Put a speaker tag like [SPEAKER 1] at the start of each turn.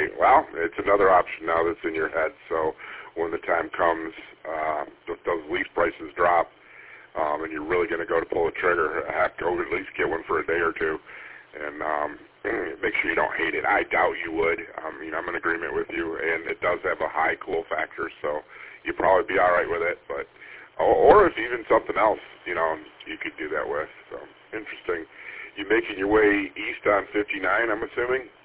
[SPEAKER 1] right. Well, it's another option now that's in your head. So when the time comes, those lease prices drop, and you're really going to go to pull the trigger, go at least get one for a day or two, and make sure you don't hate it. I doubt you would. I'm in agreement with you, and it does have a high cool factor, so you'd probably be all right with it. But or if even something else, you could do that with. So interesting. You making your way east on 59, I'm assuming?